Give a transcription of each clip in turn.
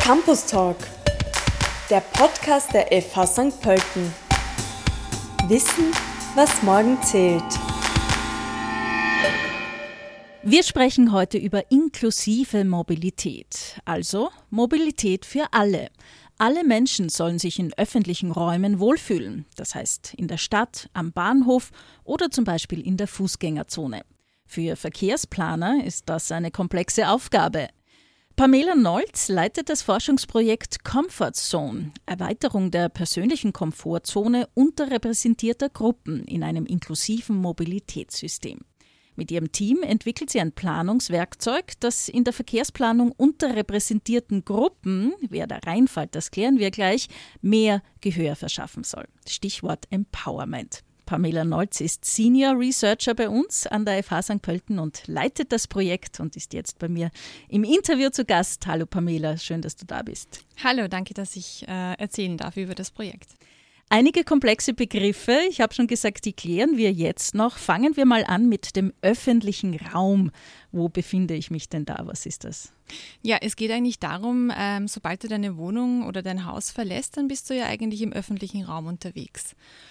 Campus Talk, der Podcast der FH St. Pölten. Wissen, was morgen zählt. Wir sprechen heute über inklusive Mobilität, also Mobilität für alle. Alle Menschen sollen sich in öffentlichen Räumen wohlfühlen, das heißt in der Stadt, am Bahnhof oder zum Beispiel in der Fußgängerzone. Für Verkehrsplaner ist das eine komplexe Aufgabe. Pamela Nolz leitet das Forschungsprojekt Comfort Zone, Erweiterung der persönlichen Komfortzone unterrepräsentierter Gruppen in einem inklusiven Mobilitätssystem. Mit ihrem Team entwickelt sie ein Planungswerkzeug, das in der Verkehrsplanung unterrepräsentierten Gruppen, wer da reinfällt, das klären wir gleich, mehr Gehör verschaffen soll. Stichwort Empowerment. Pamela Nolz ist Senior Researcher bei uns an der FH St. Pölten und leitet das Projekt und ist jetzt bei mir im Interview zu Gast. Hallo Pamela, schön, dass du da bist. Hallo, danke, dass ich erzählen darf über das Projekt. Einige komplexe Begriffe, ich habe schon gesagt, die klären wir jetzt noch. Fangen wir mal an mit dem öffentlichen Raum. Wo befinde ich mich denn da? Was ist das? Ja, es geht eigentlich darum, sobald du deine Wohnung oder dein Haus verlässt, dann bist du ja eigentlich im öffentlichen Raum unterwegs.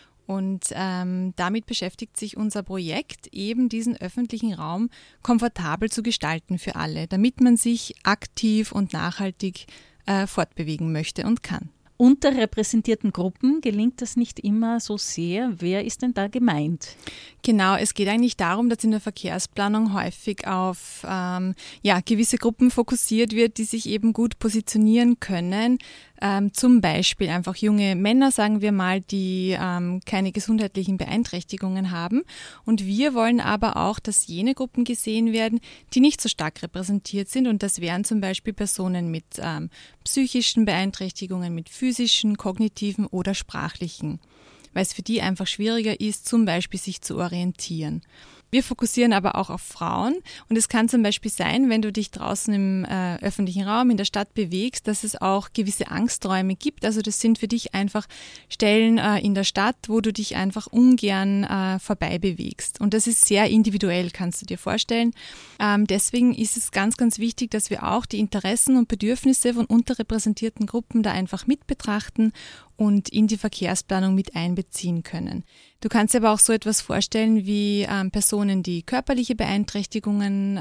Und damit beschäftigt sich unser Projekt, eben diesen öffentlichen Raum komfortabel zu gestalten für alle, damit man sich aktiv und nachhaltig fortbewegen möchte und kann. Unterrepräsentierten Gruppen gelingt das nicht immer so sehr. Wer ist denn da gemeint? Genau, es geht eigentlich darum, dass in der Verkehrsplanung häufig auf gewisse Gruppen fokussiert wird, die sich eben gut positionieren können. Zum Beispiel einfach junge Männer, sagen wir mal, die keine gesundheitlichen Beeinträchtigungen haben. Und wir wollen aber auch, dass jene Gruppen gesehen werden, die nicht so stark repräsentiert sind. Und das wären zum Beispiel Personen mit psychischen Beeinträchtigungen, mit physischen, kognitiven oder sprachlichen, weil es für die einfach schwieriger ist, zum Beispiel sich zu orientieren. Wir fokussieren aber auch auf Frauen und es kann zum Beispiel sein, wenn du dich draußen im öffentlichen Raum in der Stadt bewegst, dass es auch gewisse Angsträume gibt. Also das sind für dich einfach Stellen in der Stadt, wo du dich einfach ungern vorbei bewegst. Und das ist sehr individuell, kannst du dir vorstellen. Deswegen ist es ganz, ganz wichtig, dass wir auch die Interessen und Bedürfnisse von unterrepräsentierten Gruppen da einfach mit betrachten und in die Verkehrsplanung mit einbeziehen können. Du kannst dir aber auch so etwas vorstellen wie Personen, die körperliche Beeinträchtigungen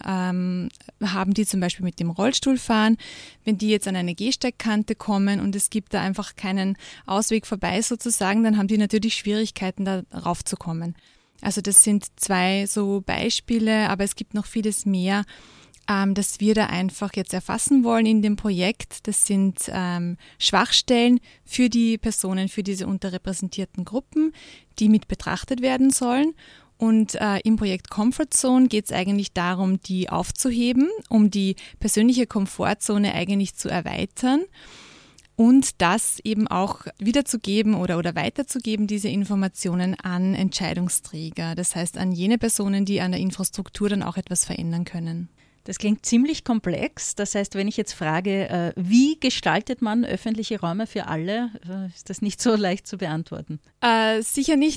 haben, die zum Beispiel mit dem Rollstuhl fahren. Wenn die jetzt an eine Gehsteigkante kommen und es gibt da einfach keinen Ausweg vorbei sozusagen, dann haben die natürlich Schwierigkeiten, da raufzukommen. Also das sind 2 so Beispiele, aber es gibt noch vieles mehr, dass wir da einfach jetzt erfassen wollen in dem Projekt. Das sind Schwachstellen für die Personen, für diese unterrepräsentierten Gruppen, die mit betrachtet werden sollen. Und im Projekt Comfort Zone geht es eigentlich darum, die aufzuheben, um die persönliche Komfortzone eigentlich zu erweitern und das eben auch wiederzugeben oder weiterzugeben, diese Informationen an Entscheidungsträger. Das heißt an jene Personen, die an der Infrastruktur dann auch etwas verändern können. Das klingt ziemlich komplex. Das heißt, wenn ich jetzt frage, wie gestaltet man öffentliche Räume für alle, ist das nicht so leicht zu beantworten. Sicher nicht.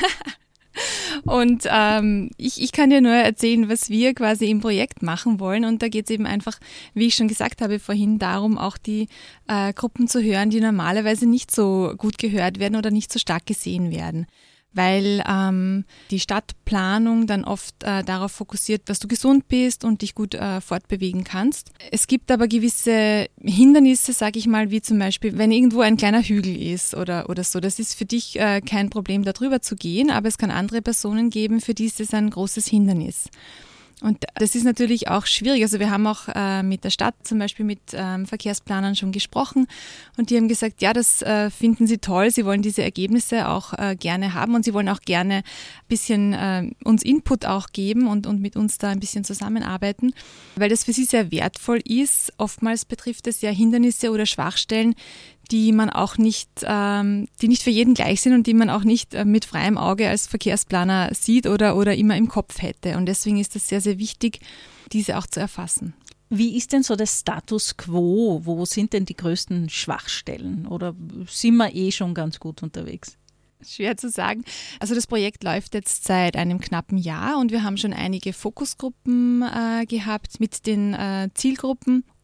Und ich kann dir nur erzählen, was wir quasi im Projekt machen wollen. Und da geht es eben einfach, wie ich schon gesagt habe vorhin, darum, auch die Gruppen zu hören, die normalerweise nicht so gut gehört werden oder nicht so stark gesehen werden. Weil die Stadtplanung dann oft darauf fokussiert, dass du gesund bist und dich gut fortbewegen kannst. Es gibt aber gewisse Hindernisse, sage ich mal, wie zum Beispiel, wenn irgendwo ein kleiner Hügel ist oder so. Das ist für dich kein Problem, da drüber zu gehen, aber es kann andere Personen geben, für die ist das ein großes Hindernis. Und das ist natürlich auch schwierig. Also wir haben auch mit der Stadt zum Beispiel mit Verkehrsplanern schon gesprochen und die haben gesagt, ja, das finden sie toll, sie wollen diese Ergebnisse auch gerne haben und sie wollen auch gerne ein bisschen uns Input auch geben und mit uns da ein bisschen zusammenarbeiten, weil das für sie sehr wertvoll ist. Oftmals betrifft es ja Hindernisse oder Schwachstellen, die man auch nicht, die nicht für jeden gleich sind und die man auch nicht mit freiem Auge als Verkehrsplaner sieht oder immer im Kopf hätte. Und deswegen ist es sehr, sehr wichtig, diese auch zu erfassen. Wie ist denn so der Status quo? Wo sind denn die größten Schwachstellen? Oder sind wir schon ganz gut unterwegs? Schwer zu sagen. Also das Projekt läuft jetzt seit einem knappen Jahr und wir haben schon einige Fokusgruppen gehabt mit den Zielgruppen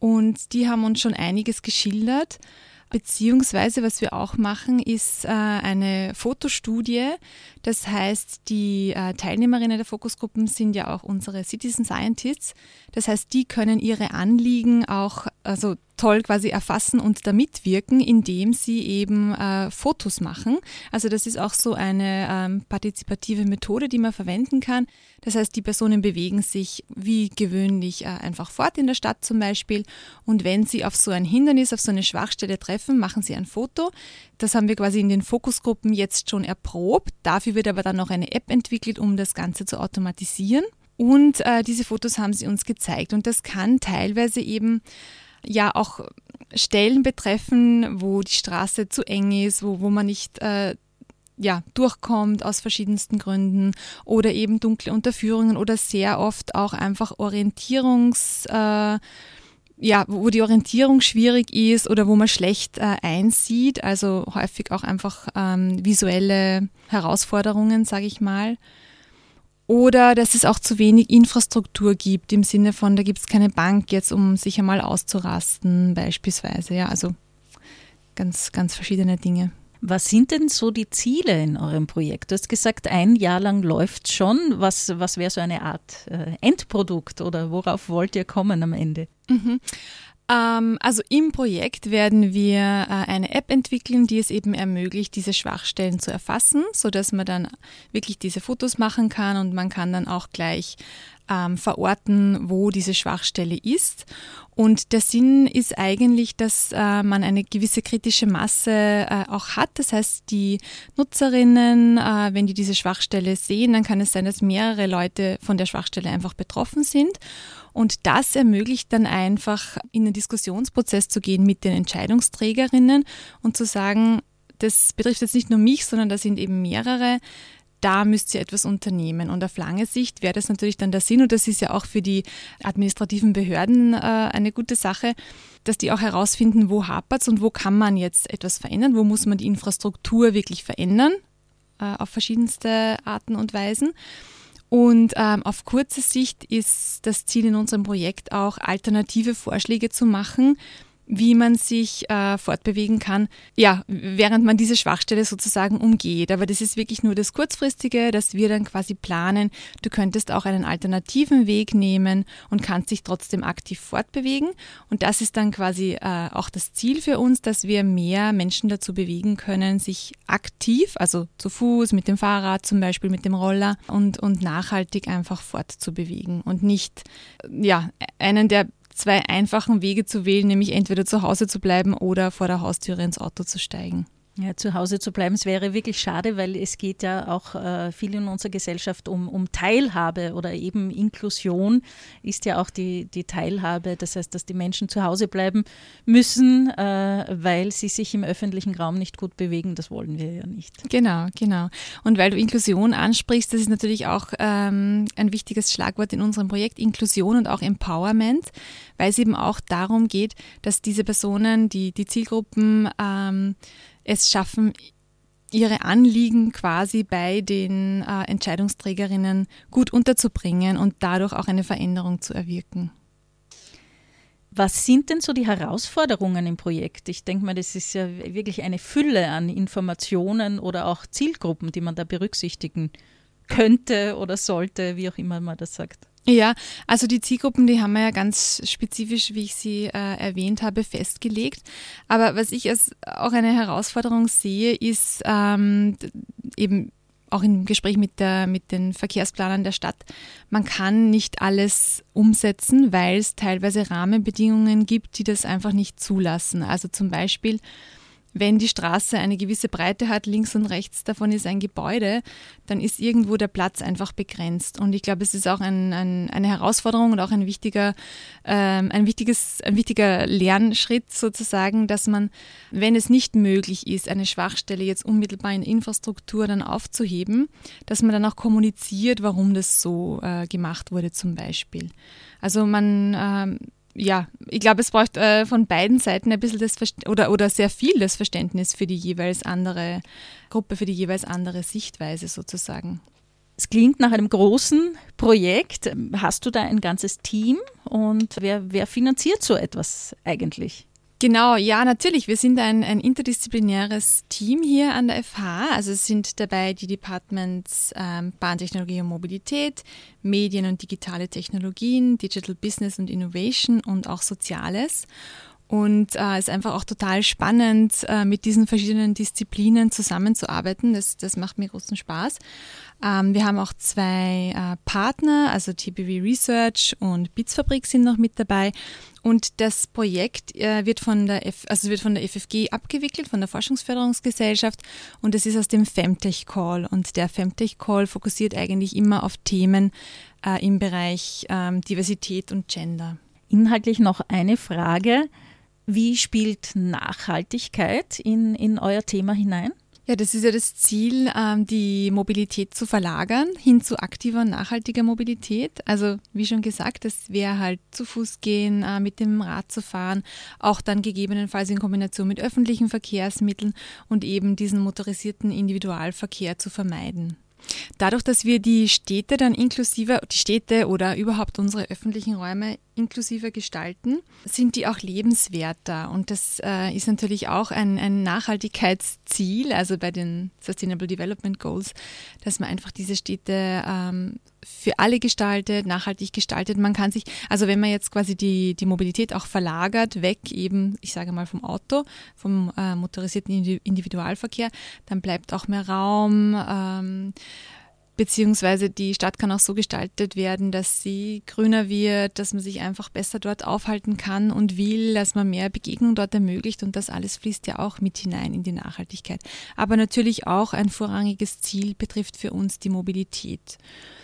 Und die haben uns schon einiges geschildert. Beziehungsweise, was wir auch machen, ist eine Fotostudie. Das heißt, die Teilnehmerinnen der Fokusgruppen sind ja auch unsere Citizen Scientists. Das heißt, die können ihre Anliegen auch toll quasi erfassen und da mitwirken, indem sie eben Fotos machen. Also das ist auch so eine partizipative Methode, die man verwenden kann. Das heißt, die Personen bewegen sich wie gewöhnlich einfach fort in der Stadt zum Beispiel. Und wenn sie auf so ein Hindernis, auf so eine Schwachstelle treffen, machen sie ein Foto. Das haben wir quasi in den Fokusgruppen jetzt schon erprobt. Dafür wird aber dann noch eine App entwickelt, um das Ganze zu automatisieren. Und diese Fotos haben sie uns gezeigt. Und das kann teilweise eben ja auch Stellen betreffen, wo die Straße zu eng ist, wo man nicht durchkommt aus verschiedensten Gründen oder eben dunkle Unterführungen oder sehr oft auch einfach wo die Orientierung schwierig ist oder wo man schlecht einsieht, also häufig auch einfach visuelle Herausforderungen, sage ich mal. Oder dass es auch zu wenig Infrastruktur gibt, im Sinne von, da gibt es keine Bank jetzt, um sich einmal auszurasten beispielsweise. Ja, also ganz, ganz verschiedene Dinge. Was sind denn so die Ziele in eurem Projekt? Du hast gesagt, 1 Jahr lang läuft schon. Was wäre so eine Art Endprodukt oder worauf wollt ihr kommen am Ende? Also im Projekt werden wir eine App entwickeln, die es eben ermöglicht, diese Schwachstellen zu erfassen, sodass man dann wirklich diese Fotos machen kann und man kann dann auch gleich verorten, wo diese Schwachstelle ist. Und der Sinn ist eigentlich, dass man eine gewisse kritische Masse auch hat. Das heißt, die Nutzerinnen, wenn die diese Schwachstelle sehen, dann kann es sein, dass mehrere Leute von der Schwachstelle einfach betroffen sind. Und das ermöglicht dann einfach, in den Diskussionsprozess zu gehen mit den Entscheidungsträgerinnen und zu sagen, das betrifft jetzt nicht nur mich, sondern da sind eben mehrere. Da müsst ihr etwas unternehmen. Und auf lange Sicht wäre das natürlich dann der Sinn, und das ist ja auch für die administrativen Behörden eine gute Sache, dass die auch herausfinden, wo hapert es und wo kann man jetzt etwas verändern, wo muss man die Infrastruktur wirklich verändern, auf verschiedenste Arten und Weisen. Und auf kurze Sicht ist das Ziel in unserem Projekt auch, alternative Vorschläge zu machen, wie man sich fortbewegen kann, ja, während man diese Schwachstelle sozusagen umgeht. Aber das ist wirklich nur das Kurzfristige, dass wir dann quasi planen, du könntest auch einen alternativen Weg nehmen und kannst dich trotzdem aktiv fortbewegen. Und das ist dann quasi auch das Ziel für uns, dass wir mehr Menschen dazu bewegen können, sich aktiv, also zu Fuß, mit dem Fahrrad zum Beispiel, mit dem Roller und nachhaltig einfach fortzubewegen und nicht einen der 2 einfachen Wege zu wählen, nämlich entweder zu Hause zu bleiben oder vor der Haustüre ins Auto zu steigen. Ja, zu Hause zu bleiben, es wäre wirklich schade, weil es geht ja auch viel in unserer Gesellschaft um Teilhabe oder eben Inklusion ist ja auch die Teilhabe. Das heißt, dass die Menschen zu Hause bleiben müssen, weil sie sich im öffentlichen Raum nicht gut bewegen. Das wollen wir ja nicht. Genau. Und weil du Inklusion ansprichst, das ist natürlich auch ein wichtiges Schlagwort in unserem Projekt, Inklusion und auch Empowerment, weil es eben auch darum geht, dass diese Personen, die Zielgruppen, es schaffen, ihre Anliegen quasi bei den Entscheidungsträgerinnen gut unterzubringen und dadurch auch eine Veränderung zu erwirken. Was sind denn so die Herausforderungen im Projekt? Ich denke mal, das ist ja wirklich eine Fülle an Informationen oder auch Zielgruppen, die man da berücksichtigen könnte oder sollte, wie auch immer man das sagt. Ja, also die Zielgruppen, die haben wir ja ganz spezifisch, wie ich sie erwähnt habe, festgelegt. Aber was ich als auch eine Herausforderung sehe, ist eben auch im Gespräch mit den Verkehrsplanern der Stadt, man kann nicht alles umsetzen, weil es teilweise Rahmenbedingungen gibt, die das einfach nicht zulassen. Also zum Beispiel, wenn die Straße eine gewisse Breite hat, links und rechts davon ist ein Gebäude, dann ist irgendwo der Platz einfach begrenzt. Und ich glaube, es ist auch eine Herausforderung und auch ein wichtiger Lernschritt sozusagen, dass man, wenn es nicht möglich ist, eine Schwachstelle jetzt unmittelbar in Infrastruktur dann aufzuheben, dass man dann auch kommuniziert, warum das so gemacht wurde zum Beispiel. Also ich glaube, es braucht von beiden Seiten ein bisschen oder sehr viel das Verständnis für die jeweils andere Gruppe, für die jeweils andere Sichtweise sozusagen. Es klingt nach einem großen Projekt. Hast du da ein ganzes Team und wer finanziert so etwas eigentlich? Genau, ja, natürlich. Wir sind ein interdisziplinäres Team hier an der FH. Also es sind dabei die Departments Bahntechnologie und Mobilität, Medien und digitale Technologien, Digital Business und Innovation und auch Soziales. Und es ist einfach auch total spannend, mit diesen verschiedenen Disziplinen zusammenzuarbeiten. Das macht mir großen Spaß. Wir haben auch 2 Partner, also TBW Research und BITS-Fabrik sind noch mit dabei. Und das Projekt wird von der FFG abgewickelt, von der Forschungsförderungsgesellschaft. Und es ist aus dem Femtech Call. Und der Femtech Call fokussiert eigentlich immer auf Themen im Bereich Diversität und Gender. Inhaltlich noch eine Frage. Wie spielt Nachhaltigkeit in euer Thema hinein? Ja, das ist ja das Ziel, die Mobilität zu verlagern hin zu aktiver und nachhaltiger Mobilität. Also wie schon gesagt, das wäre halt zu Fuß gehen, mit dem Rad zu fahren, auch dann gegebenenfalls in Kombination mit öffentlichen Verkehrsmitteln und eben diesen motorisierten Individualverkehr zu vermeiden. Dadurch, dass wir die Städte oder überhaupt unsere öffentlichen Räume inklusiver gestalten, sind die auch lebenswerter. Und das ist natürlich auch ein Nachhaltigkeitsziel, also bei den Sustainable Development Goals, dass man einfach diese Städte für alle gestaltet, nachhaltig gestaltet. Man kann sich, also wenn man jetzt quasi die Mobilität auch verlagert, weg eben, ich sage mal vom Auto, vom motorisierten Individualverkehr, dann bleibt auch mehr Raum, beziehungsweise die Stadt kann auch so gestaltet werden, dass sie grüner wird, dass man sich einfach besser dort aufhalten kann und will, dass man mehr Begegnung dort ermöglicht und das alles fließt ja auch mit hinein in die Nachhaltigkeit. Aber natürlich auch ein vorrangiges Ziel betrifft für uns die Mobilität.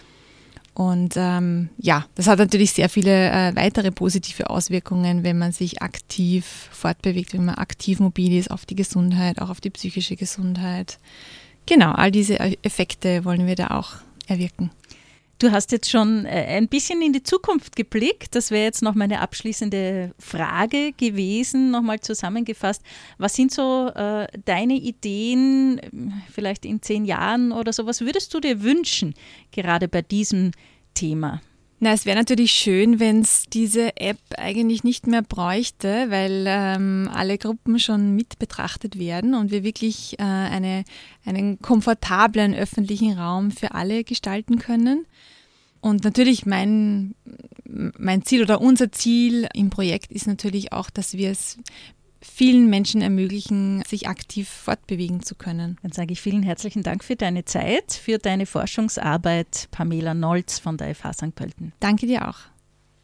Und das hat natürlich sehr viele weitere positive Auswirkungen, wenn man sich aktiv fortbewegt, wenn man aktiv mobil ist, auf die Gesundheit, auch auf die psychische Gesundheit. Genau, all diese Effekte wollen wir da auch erwirken. Du hast jetzt schon ein bisschen in die Zukunft geblickt. Das wäre jetzt noch meine abschließende Frage gewesen, nochmal zusammengefasst. Was sind so deine Ideen, vielleicht in 10 Jahren oder so? Was würdest du dir wünschen, gerade bei diesem Thema? Na, es wäre natürlich schön, wenn es diese App eigentlich nicht mehr bräuchte, weil alle Gruppen schon mit betrachtet werden und wir wirklich einen komfortablen öffentlichen Raum für alle gestalten können. Und natürlich mein Ziel oder unser Ziel im Projekt ist natürlich auch, dass wir es vielen Menschen ermöglichen, sich aktiv fortbewegen zu können. Dann sage ich vielen herzlichen Dank für deine Zeit, für deine Forschungsarbeit, Pamela Nolz von der FH St. Pölten. Danke dir auch.